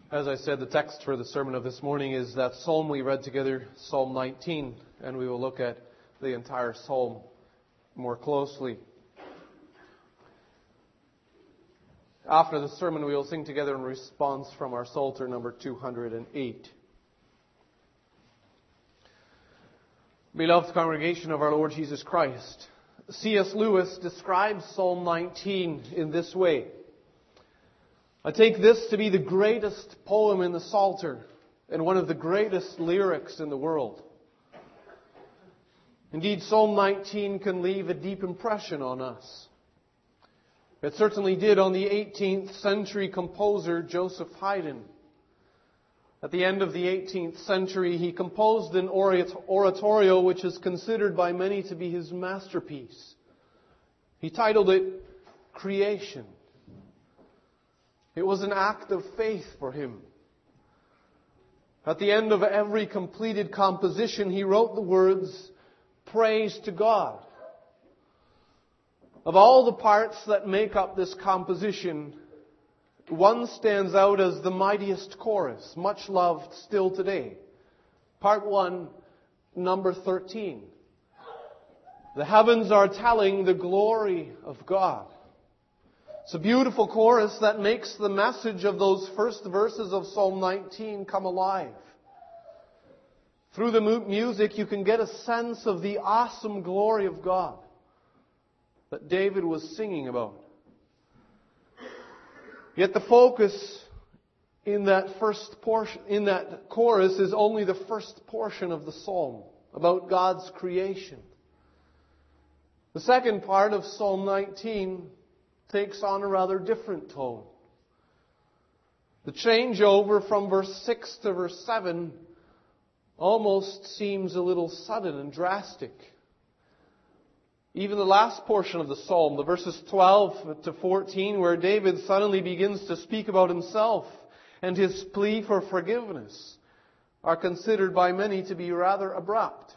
As I said, the text for the sermon of this morning is that psalm we read together, Psalm 19, and we will look at the entire psalm more closely. After the sermon, we will sing together in response from our Psalter number 208. Beloved congregation of our Lord Jesus Christ, C.S. Lewis describes Psalm 19 in this way. I take this to be the greatest poem in the Psalter and one of the greatest lyrics in the world. Indeed, Psalm 19 can leave a deep impression on us. It certainly did on the 18th century composer Joseph Haydn. At the end of the 18th century, he composed an oratorio which is considered by many to be his masterpiece. He titled it Creation. It was an act of faith for him. At the end of every completed composition, he wrote the words, "Praise to God." Of all the parts that make up this composition, one stands out as the mightiest chorus, much loved still today. Part 1, number 13. The heavens are telling the glory of God. It's a beautiful chorus that makes the message of those first verses of Psalm 19 come alive. Through the music, you can get a sense of the awesome glory of God that David was singing about. Yet the focus in that first portion, in that chorus, is only the first portion of the psalm about God's creation. The second part of Psalm 19 takes on a rather different tone. The changeover from verse 6 to verse 7 almost seems a little sudden and drastic. Even the last portion of the psalm, the verses 12 to 14, where David suddenly begins to speak about himself and his plea for forgiveness, are considered by many to be rather abrupt.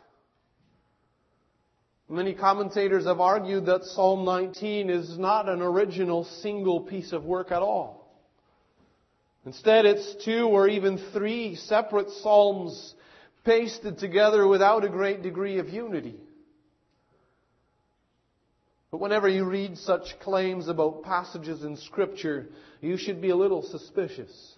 Many commentators have argued that Psalm 19 is not an original single piece of work at all. Instead, it's 2 or even 3 separate psalms pasted together without a great degree of unity. But whenever you read such claims about passages in Scripture, you should be a little suspicious.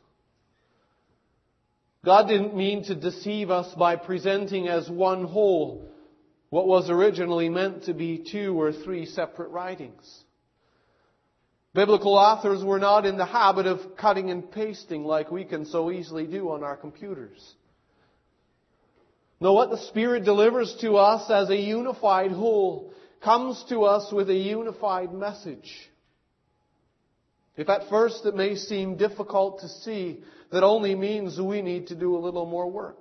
God didn't mean to deceive us by presenting as one whole what was originally meant to be 2 or 3 separate writings. Biblical authors were not in the habit of cutting and pasting like we can so easily do on our computers. No, what the Spirit delivers to us as a unified whole comes to us with a unified message. If at first it may seem difficult to see, that only means we need to do a little more work.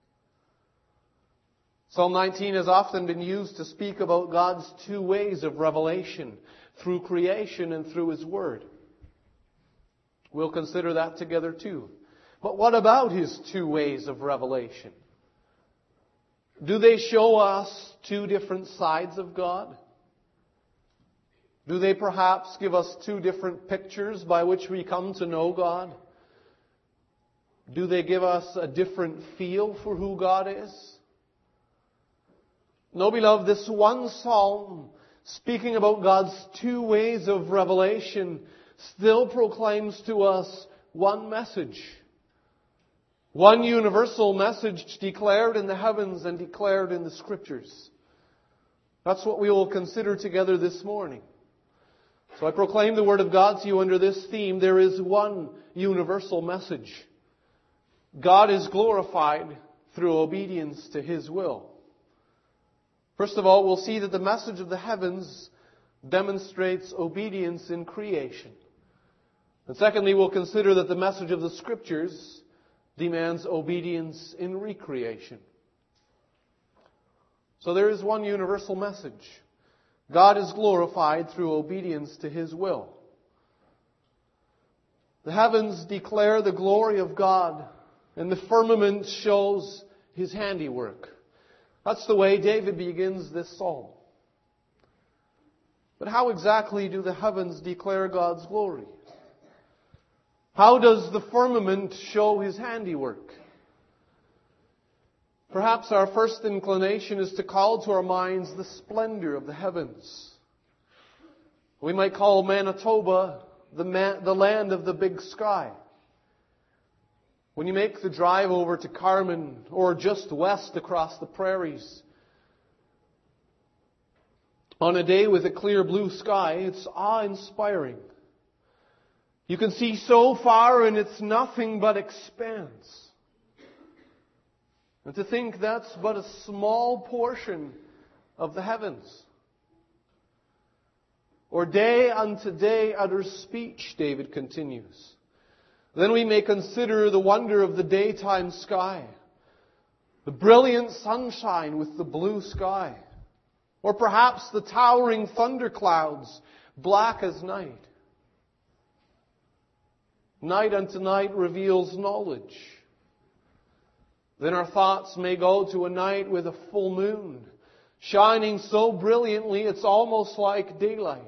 Psalm 19 has often been used to speak about God's 2 ways of revelation, through creation and through His Word. We'll consider that together too. But what about His 2 ways of revelation? Do they show us 2 different sides of God? Do they perhaps give us 2 different pictures by which we come to know God? Do they give us a different feel for who God is? No, beloved, this one psalm, speaking about God's 2 ways of revelation, still proclaims to us one message. One universal message declared in the heavens and declared in the Scriptures. That's what we will consider together this morning. So I proclaim the Word of God to you under this theme. There is one universal message. God is glorified through obedience to His will. First of all, we'll see that the message of the heavens demonstrates obedience in creation. And secondly, we'll consider that the message of the Scriptures demands obedience in recreation. So there is one universal message. God is glorified through obedience to His will. The heavens declare the glory of God, and the firmament shows His handiwork. That's the way David begins this psalm. But how exactly do the heavens declare God's glory? How does the firmament show His handiwork? Perhaps our first inclination is to call to our minds the splendor of the heavens. We might call Manitoba the land of the big sky. When you make the drive over to Carmen or just west across the prairies, on a day with a clear blue sky, it's awe-inspiring. You can see so far and it's nothing but expanse. And to think that's but a small portion of the heavens. Or day unto day utters speech, David continues. Then we may consider the wonder of the daytime sky, the brilliant sunshine with the blue sky, or perhaps the towering thunderclouds, black as night. Night unto night reveals knowledge. Then our thoughts may go to a night with a full moon, shining so brilliantly it's almost like daylight.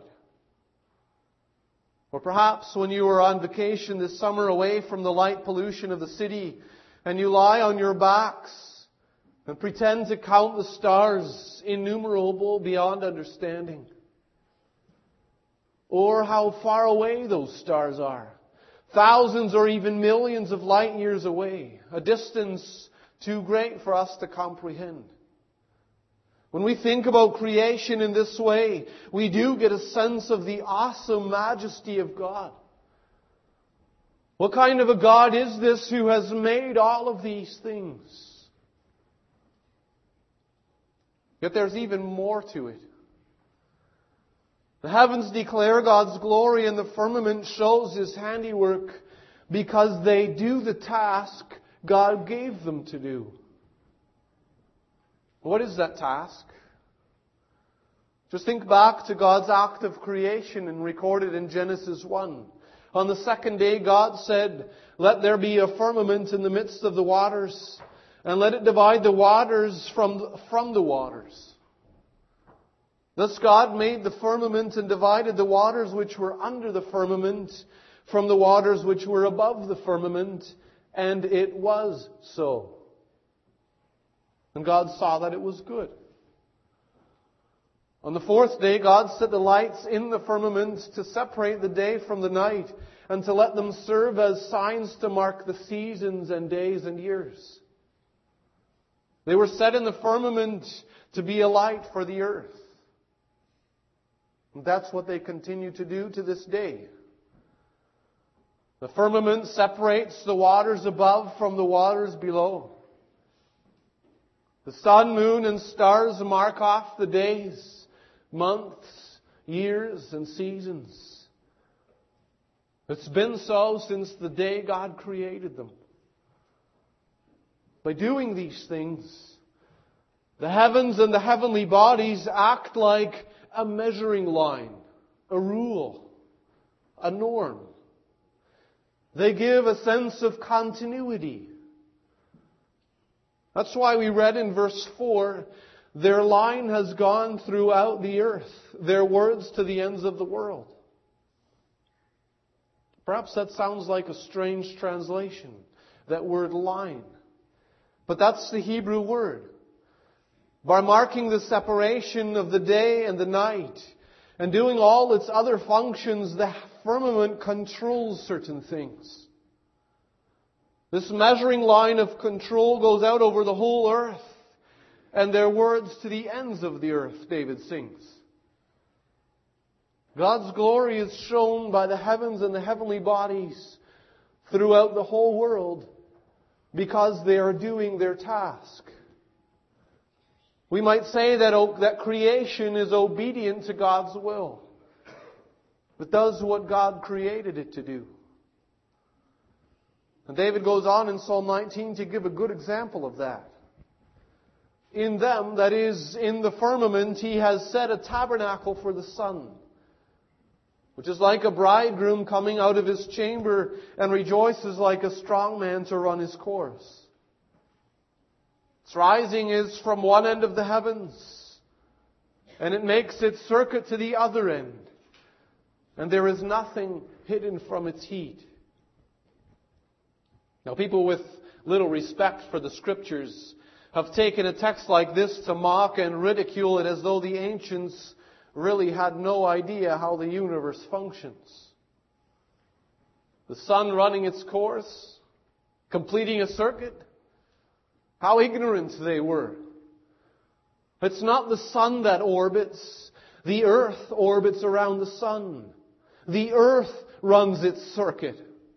Or perhaps when you were on vacation this summer away from the light pollution of the city, and you lie on your backs and pretend to count the stars, innumerable beyond understanding. Or how far away those stars are. Thousands or even millions of light years away. A distance too great for us to comprehend. When we think about creation in this way, we do get a sense of the awesome majesty of God. What kind of a God is this who has made all of these things? Yet there's even more to it. The heavens declare God's glory and the firmament shows His handiwork because they do the task God gave them to do. What is that task? Just think back to God's act of creation and recorded in Genesis 1. On the second day, God said, "Let there be a firmament in the midst of the waters, and let it divide the waters from the waters." Thus God made the firmament and divided the waters which were under the firmament from the waters which were above the firmament, and it was so. And God saw that it was good. On the fourth day, God set the lights in the firmament to separate the day from the night, and to let them serve as signs to mark the seasons and days and years. They were set in the firmament to be a light for the earth. And that's what they continue to do to this day. The firmament separates the waters above from the waters below. The sun, moon, and stars mark off the days, months, years, and seasons. It's been so since the day God created them. By doing these things, the heavens and the heavenly bodies act like a measuring line, a rule, a norm. They give a sense of continuity. That's why we read in verse 4, "Their line has gone throughout the earth, their words to the ends of the world." Perhaps that sounds like a strange translation, that word line. But that's the Hebrew word. By marking the separation of the day and the night, and doing all its other functions, the firmament controls certain things. This measuring line of control goes out over the whole earth, and their words to the ends of the earth, David sings. God's glory is shown by the heavens and the heavenly bodies throughout the whole world because they are doing their task. We might say that creation is obedient to God's will. It does what God created it to do. And David goes on in Psalm 19 to give a good example of that. In them, that is, in the firmament, He has set a tabernacle for the sun, which is like a bridegroom coming out of his chamber and rejoices like a strong man to run his course. Its rising is from one end of the heavens, and it makes its circuit to the other end, and there is nothing hidden from its heat. Now, people with little respect for the Scriptures have taken a text like this to mock and ridicule it as though the ancients really had no idea how the universe functions. The sun running its course, completing a circuit, how ignorant they were. It's not the sun that orbits. The earth orbits around the sun. The earth runs its circuit.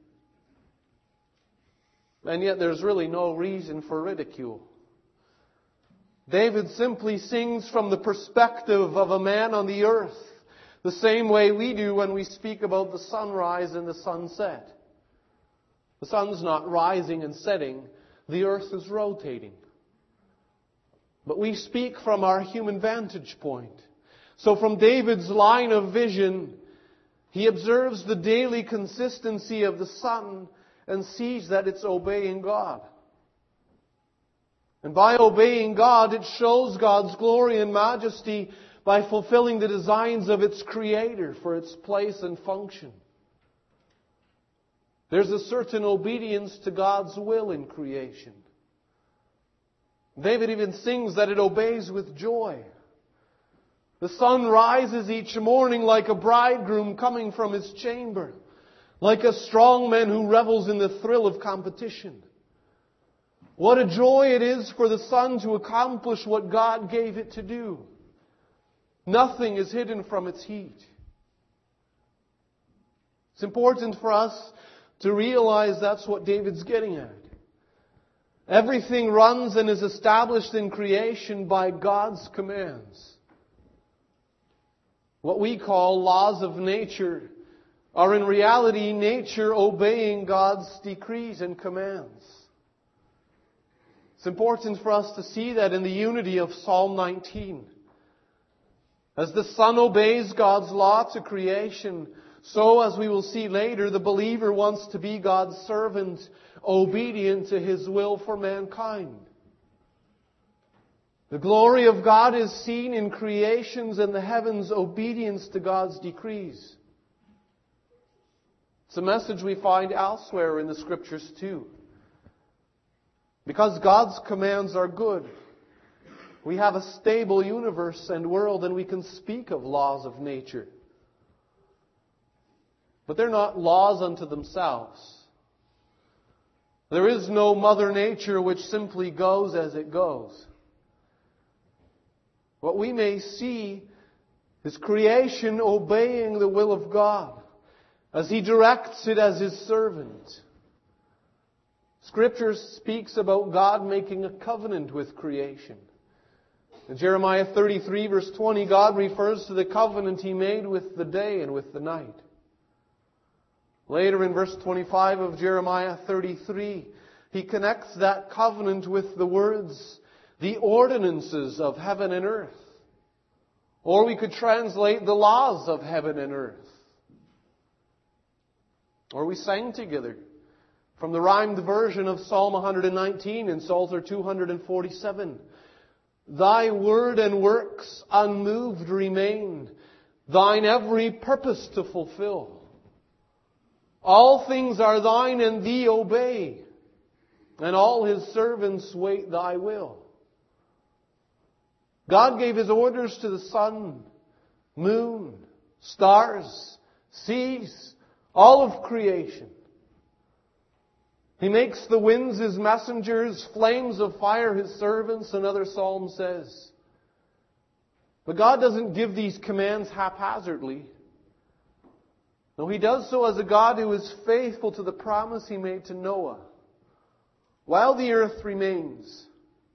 And yet there's really no reason for ridicule. David simply sings from the perspective of a man on the earth, the same way we do when we speak about the sunrise and the sunset. The sun's not rising and setting, the earth is rotating. But we speak from our human vantage point. So from David's line of vision, he observes the daily consistency of the sun and sees that it's obeying God. And by obeying God, it shows God's glory and majesty by fulfilling the designs of its Creator for its place and function. There's a certain obedience to God's will in creation. David even sings that it obeys with joy. The sun rises each morning like a bridegroom coming from his chamber, like a strong man who revels in the thrill of competition. What a joy it is for the sun to accomplish what God gave it to do. Nothing is hidden from its heat. It's important for us to realize that's what David's getting at. Everything runs and is established in creation by God's commands. What we call laws of nature are in reality nature obeying God's decrees and commands. It's important for us to see that in the unity of Psalm 19. As the sun obeys God's law to creation, so, as we will see later, the believer wants to be God's servant, obedient to His will for mankind. The glory of God is seen in creations and the heavens' obedience to God's decrees. It's a message we find elsewhere in the Scriptures too. Because God's commands are good, we have a stable universe and world, and we can speak of laws of nature. But they're not laws unto themselves. There is no Mother Nature which simply goes as it goes. What we may see is creation obeying the will of God as He directs it as His servant. Scripture speaks about God making a covenant with creation. In Jeremiah 33 verse 20, God refers to the covenant He made with the day and with the night. Later in verse 25 of Jeremiah 33, He connects that covenant with the words, the ordinances of heaven and earth. Or we could translate the laws of heaven and earth. Or we sang together from the rhymed version of Psalm 119 in Psalter 247. Thy word and works unmoved remain, Thine every purpose to fulfill. All things are Thine and Thee obey, and all His servants wait Thy will. God gave His orders to the sun, moon, stars, seas, all of creation. He makes the winds His messengers, flames of fire His servants, another psalm says. But God doesn't give these commands haphazardly. No, He does so as a God who is faithful to the promise He made to Noah. While the earth remains,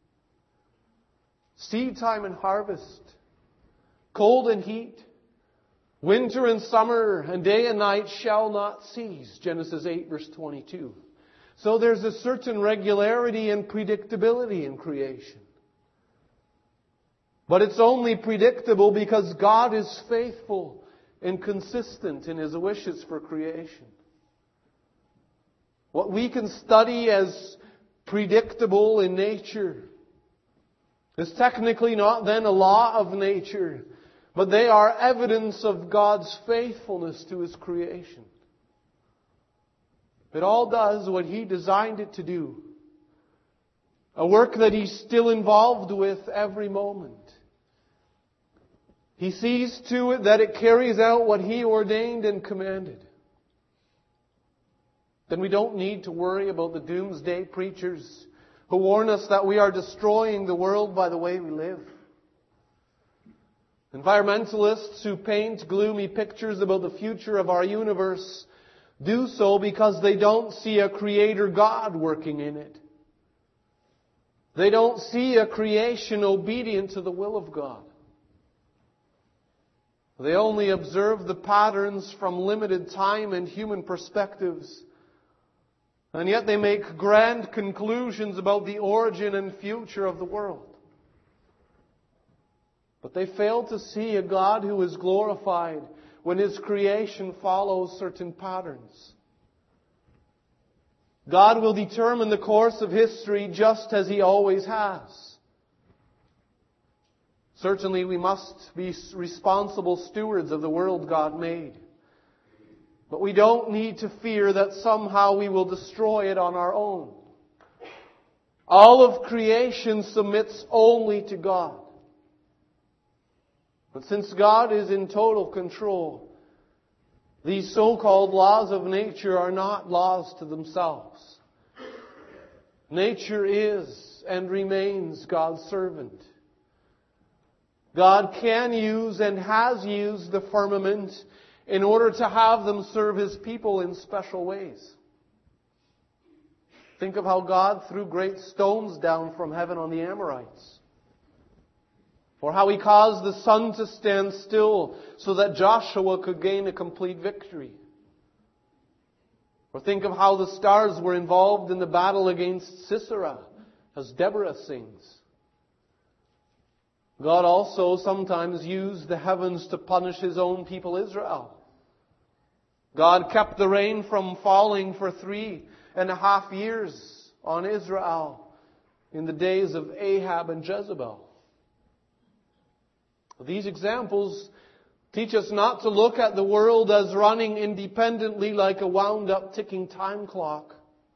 seed time and harvest, cold and heat, winter and summer, and day and night shall not cease. Genesis 8 verse 22. So there's a certain regularity and predictability in creation. But it's only predictable because God is faithful and consistent in His wishes for creation. What we can study as predictable in nature is technically not then a law of nature, but they are evidence of God's faithfulness to His creation. It all does what He designed it to do. A work that He's still involved with every moment. He sees to it that it carries out what He ordained and commanded. Then we don't need to worry about the doomsday preachers who warn us that we are destroying the world by the way we live. Environmentalists who paint gloomy pictures about the future of our universe do so because they don't see a Creator God working in it. They don't see a creation obedient to the will of God. They only observe the patterns from limited time and human perspectives. And yet they make grand conclusions about the origin and future of the world. But they fail to see a God who is glorified when His creation follows certain patterns. God will determine the course of history just as He always has. Certainly we must be responsible stewards of the world God made. But we don't need to fear that somehow we will destroy it on our own. All of creation submits only to God. But since God is in total control, these so-called laws of nature are not laws to themselves. Nature is and remains God's servant. God can use and has used the firmament in order to have them serve His people in special ways. Think of how God threw great stones down from heaven on the Amorites. Or how He caused the sun to stand still so that Joshua could gain a complete victory. Or think of how the stars were involved in the battle against Sisera, as Deborah sings. God also sometimes used the heavens to punish His own people Israel. God kept the rain from falling for 3.5 years on Israel in the days of Ahab and Jezebel. These examples teach us not to look at the world as running independently like a wound-up ticking time clock.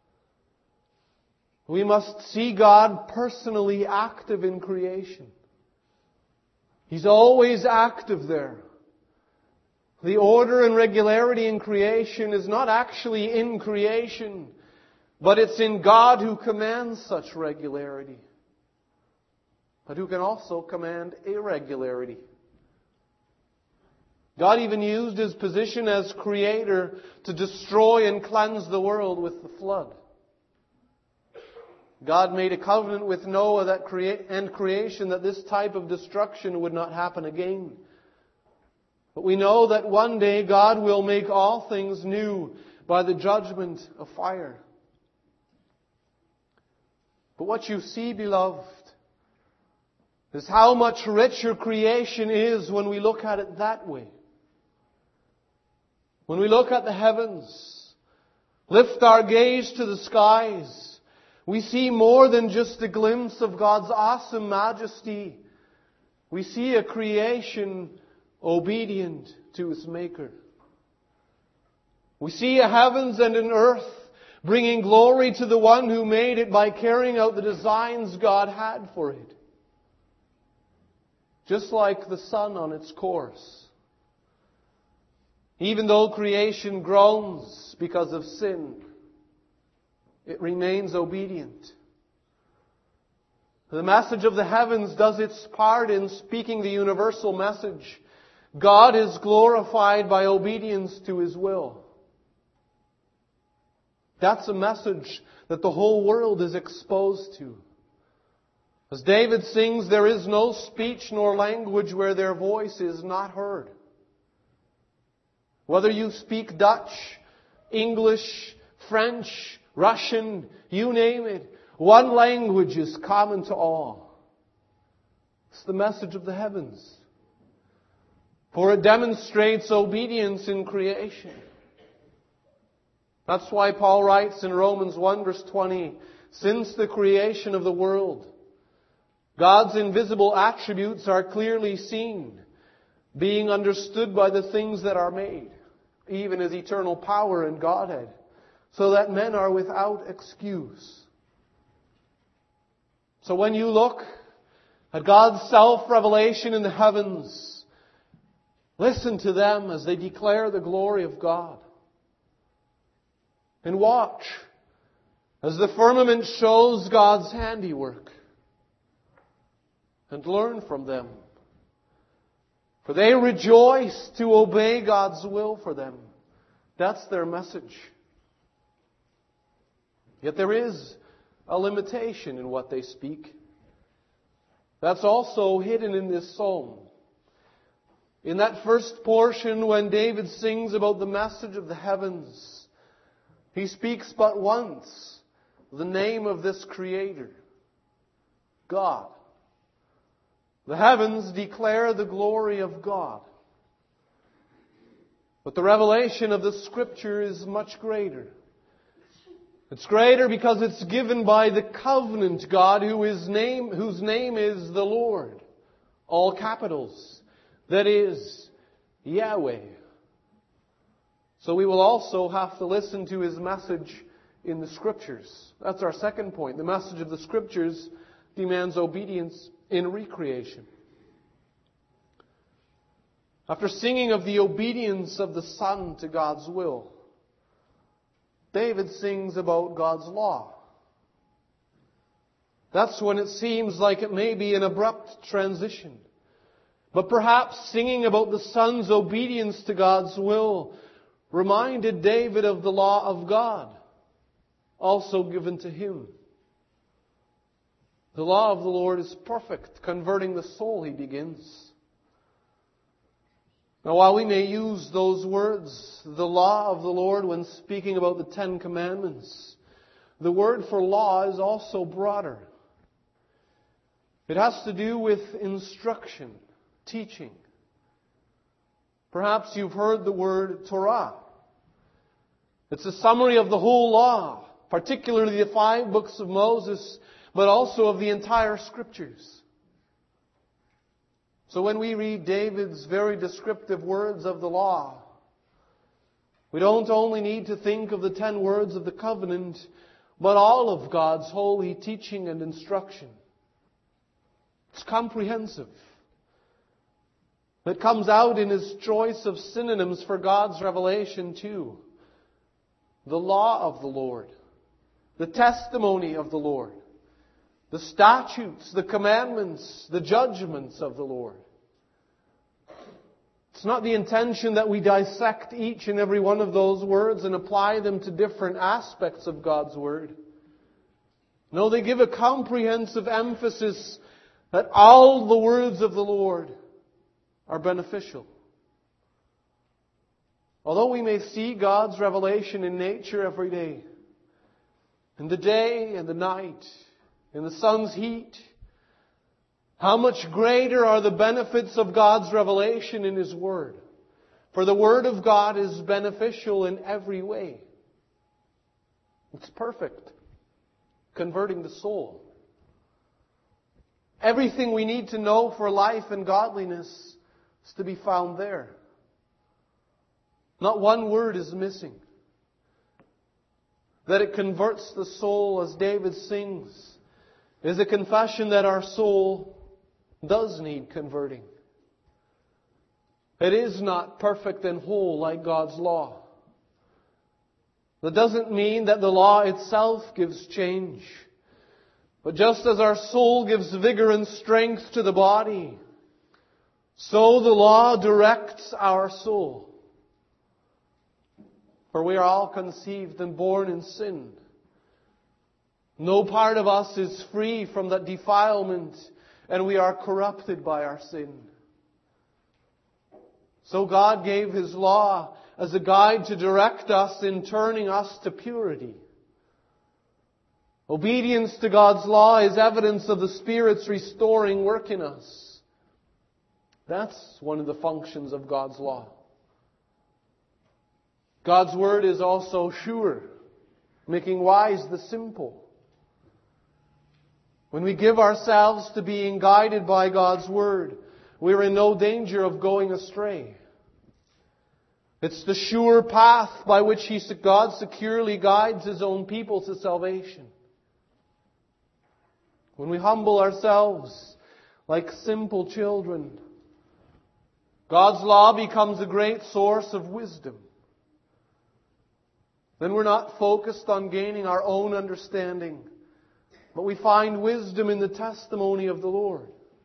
We must see God personally active in creation. He's always active there. The order and regularity in creation is not actually in creation, but it's in God who commands such regularity, but who can also command irregularity. God even used His position as Creator to destroy and cleanse the world with the flood. God made a covenant with Noah and creation that this type of destruction would not happen again. But we know that one day God will make all things new by the judgment of fire. But what you see, beloved, is how much richer creation is when we look at it that way. When we look at the heavens, lift our gaze to the skies, we see more than just a glimpse of God's awesome majesty. We see a creation obedient to its Maker. We see a heavens and an earth bringing glory to the one who made it by carrying out the designs God had for it. Just like the sun on its course. Even though creation groans because of sin, it remains obedient. The message of the heavens does its part in speaking the universal message. God is glorified by obedience to His will. That's a message that the whole world is exposed to. As David sings, there is no speech nor language where their voice is not heard. Whether you speak Dutch, English, French, Russian, you name it, one language is common to all. It's the message of the heavens. For it demonstrates obedience in creation. That's why Paul writes in Romans 1 verse 20, since the creation of the world, God's invisible attributes are clearly seen, being understood by the things that are made, even His eternal power and Godhead, so that men are without excuse. So when you look at God's self-revelation in the heavens, listen to them as they declare the glory of God. And watch as the firmament shows God's handiwork. And learn from them. For they rejoice to obey God's will for them. That's their message. Yet there is a limitation in what they speak. That's also hidden in this psalm. In that first portion, when David sings about the message of the heavens, he speaks but once the name of this Creator, God. The heavens declare the glory of God. But the revelation of the Scripture is much greater. It's greater because it's given by the covenant God whose name is the Lord. All capitals. That is, Yahweh. So we will also have to listen to His message in the Scriptures. That's our second point. The message of the Scriptures demands obedience in recreation. After singing of the obedience of the Son to God's will, David sings about God's law. That's when it seems like it may be an abrupt transition. But perhaps singing about the Son's obedience to God's will reminded David of the law of God, also given to him. The law of the Lord is perfect, converting the soul, he begins. Now, while we may use those words, the law of the Lord, when speaking about the Ten Commandments, the word for law is also broader. It has to do with instruction, teaching. Perhaps you've heard the word Torah. It's a summary of the whole law, particularly the 5 books of Moses, but also of the entire Scriptures. So when we read David's very descriptive words of the law, we don't only need to think of the 10 words of the covenant, but all of God's holy teaching and instruction. It's comprehensive. It comes out in his choice of synonyms for God's revelation too. The law of the Lord, the testimony of the Lord, the statutes, the commandments, the judgments of the Lord. It's not the intention that we dissect each and every one of those words and apply them to different aspects of God's Word. No, they give a comprehensive emphasis that all the words of the Lord are beneficial. Although we may see God's revelation in nature every day, in the day and the night, in the sun's heat, how much greater are the benefits of God's revelation in His Word. For the Word of God is beneficial in every way. It's perfect, converting the soul. Everything we need to know for life and godliness is to be found there. Not one word is missing. That it converts the soul, as David sings, is a confession that our soul does need converting. It is not perfect and whole like God's law. That doesn't mean that the law itself gives change. But just as our soul gives vigor and strength to the body, so the law directs our soul. For we are all conceived and born in sin. No part of us is free from that defilement, and we are corrupted by our sin. So God gave His law as a guide to direct us in turning us to purity. Obedience to God's law is evidence of the Spirit's restoring work in us. That's one of the functions of God's law. God's Word is also sure, making wise the simple. When we give ourselves to being guided by God's Word, we are in no danger of going astray. It's the sure path by which God securely guides His own people to salvation. When we humble ourselves like simple children, God's law becomes a great source of wisdom. Then we're not focused on gaining our own understanding, but we find wisdom in the testimony of the Lord.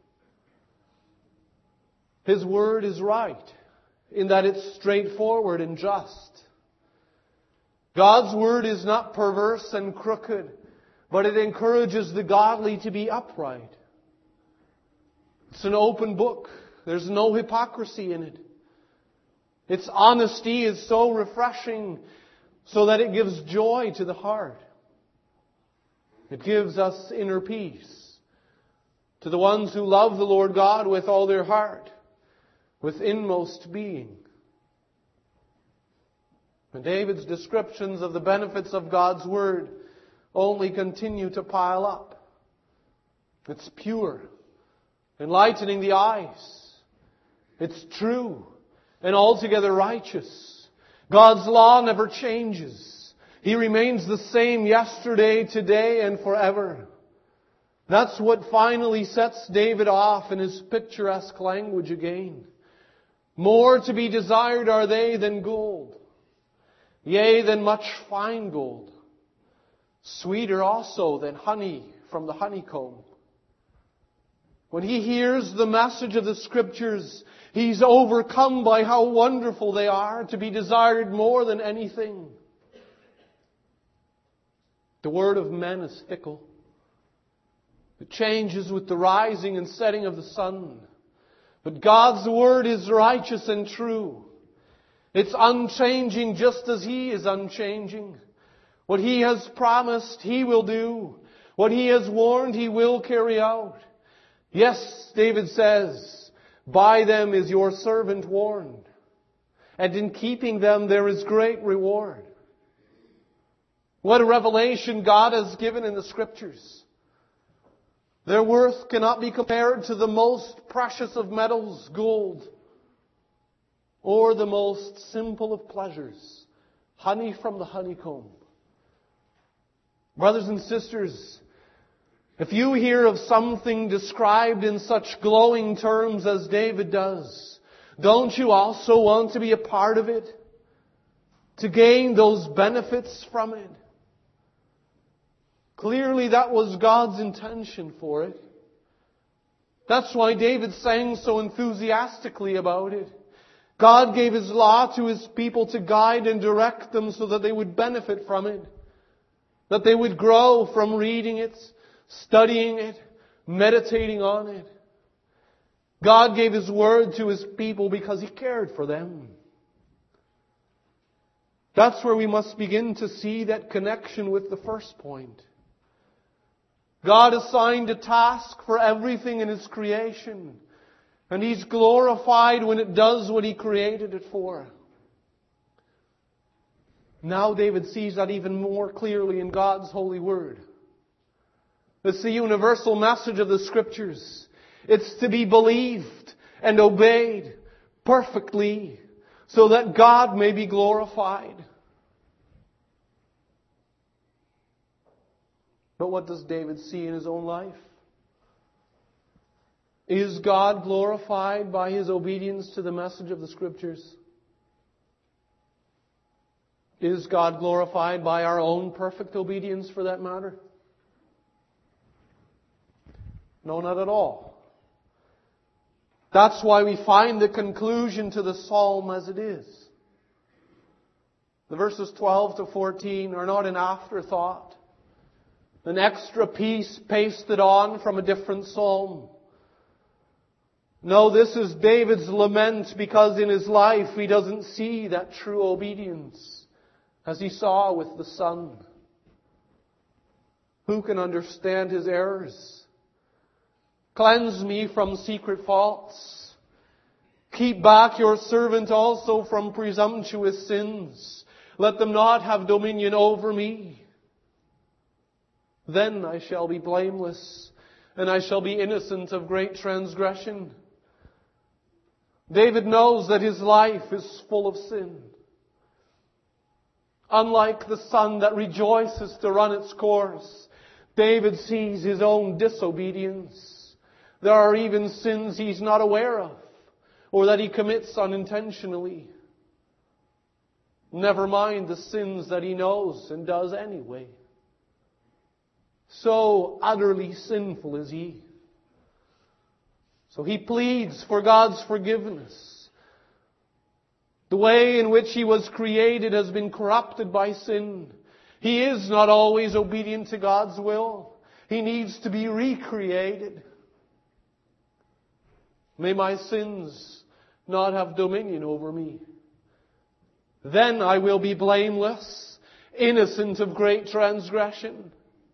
His word is right in that it's straightforward and just. God's word is not perverse and crooked, but it encourages the godly to be upright. It's an open book. There's no hypocrisy in it. Its honesty is so refreshing so that it gives joy to the heart. It gives us inner peace to the ones who love the Lord God with all their heart, with inmost being. And David's descriptions of the benefits of God's Word only continue to pile up. It's pure, enlightening the eyes. It's true and altogether righteous. God's law never changes. He remains the same yesterday, today, and forever. That's what finally sets David off in his picturesque language again. More to be desired are they than gold, yea, than much fine gold. Sweeter also than honey from the honeycomb. When he hears the message of the Scriptures, he's overcome by how wonderful they are, to be desired more than anything. The word of men is fickle. It changes with the rising and setting of the sun. But God's word is righteous and true. It's unchanging just as He is unchanging. What He has promised, He will do. What He has warned, He will carry out. Yes, David says, by them is your servant warned, and in keeping them there is great reward. What a revelation God has given in the Scriptures. Their worth cannot be compared to the most precious of metals, gold, or the most simple of pleasures, honey from the honeycomb. Brothers and sisters, if you hear of something described in such glowing terms as David does, don't you also want to be a part of it? To gain those benefits from it? Clearly that was God's intention for it. That's why David sang so enthusiastically about it. God gave His law to His people to guide and direct them so that they would benefit from it. That they would grow from reading it, studying it, meditating on it. God gave His word to His people because He cared for them. That's where we must begin to see that connection with the first point. God assigned a task for everything in His creation, and He's glorified when it does what He created it for. Now David sees that even more clearly in God's holy word. It's the universal message of the Scriptures. It's to be believed and obeyed perfectly so that God may be glorified. But what does David see in his own life? Is God glorified by his obedience to the message of the Scriptures? Is God glorified by our own perfect obedience, for that matter? No, not at all. That's why we find the conclusion to the psalm as it is. The verses 12 to 14 are not an afterthought, an extra piece pasted on from a different psalm. No, this is David's lament because in his life he doesn't see that true obedience as he saw with the son. Who can understand his errors? Cleanse me from secret faults. Keep back your servant also from presumptuous sins. Let them not have dominion over me. Then I shall be blameless, and I shall be innocent of great transgression. David knows that his life is full of sin. Unlike the sun that rejoices to run its course, David sees his own disobedience. There are even sins he's not aware of, or that he commits unintentionally. Never mind the sins that he knows and does anyway. So utterly sinful is he. So he pleads for God's forgiveness. The way in which he was created has been corrupted by sin. He is not always obedient to God's will. He needs to be recreated. May my sins not have dominion over me. Then I will be blameless, innocent of great transgression.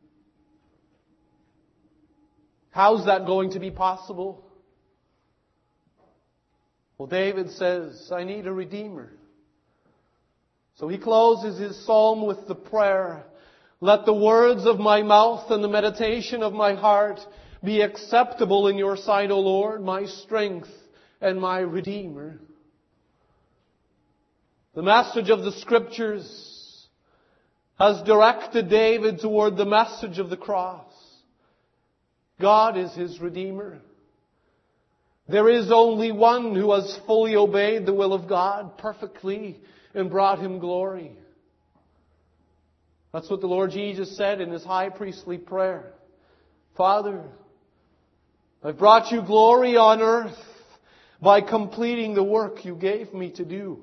How's that going to be possible? Well, David says, I need a Redeemer. So he closes his psalm with the prayer, let the words of my mouth and the meditation of my heart be acceptable in your sight, O Lord, my strength and my Redeemer. The message of the Scriptures has directed David toward the message of the cross. God is his Redeemer. There is only one who has fully obeyed the will of God perfectly and brought him glory. That's what the Lord Jesus said in his high priestly prayer. Father, I've brought you glory on earth by completing the work you gave me to do.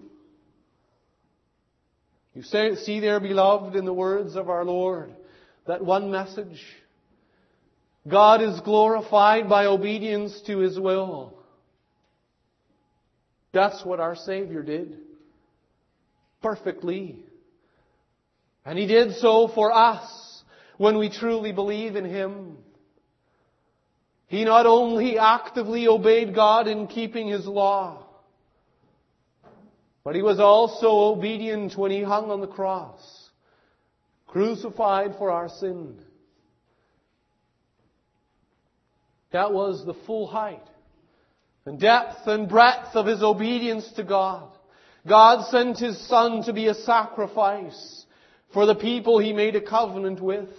You see there, beloved, in the words of our Lord, that one message. God is glorified by obedience to His will. That's what our Savior did. Perfectly. And He did so for us when we truly believe in Him. He not only actively obeyed God in keeping His law, but He was also obedient when He hung on the cross, crucified for our sin. That was the full height and depth and breadth of His obedience to God. God sent His Son to be a sacrifice for the people He made a covenant with.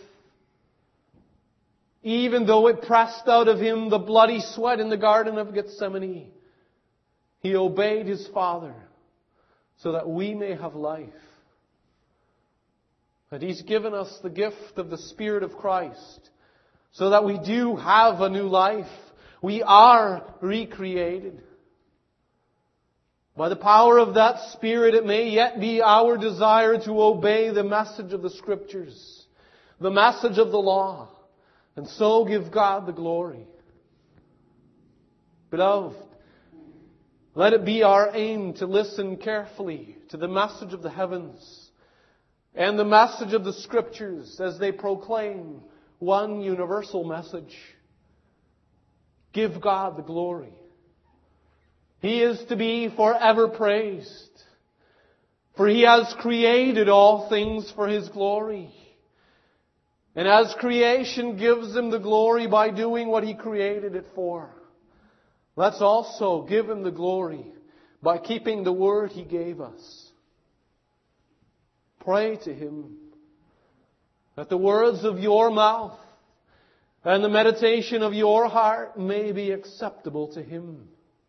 Even though it pressed out of Him the bloody sweat in the Garden of Gethsemane, He obeyed His Father so that we may have life. And He's given us the gift of the Spirit of Christ so that we do have a new life. We are recreated. By the power of that Spirit, it may yet be our desire to obey the message of the Scriptures, the message of the law, and so give God the glory. Beloved, let it be our aim to listen carefully to the message of the heavens and the message of the Scriptures as they proclaim one universal message. Give God the glory. He is to be forever praised, for He has created all things for His glory. And as creation gives Him the glory by doing what He created it for, let's also give Him the glory by keeping the word He gave us. Pray to Him that the words of your mouth and the meditation of your heart may be acceptable to Him.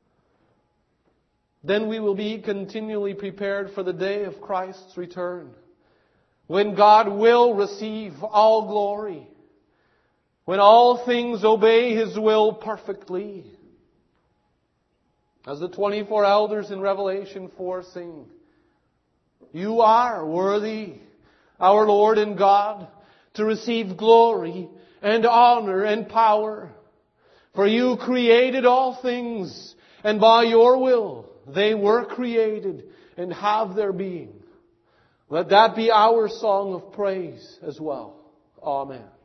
Then we will be continually prepared for the day of Christ's return, when God will receive all glory, when all things obey His will perfectly. As the 24 elders in Revelation 4 sing, you are worthy, our Lord and God, to receive glory and honor and power. For you created all things, and by your will they were created and have their being. Let that be our song of praise as well. Amen.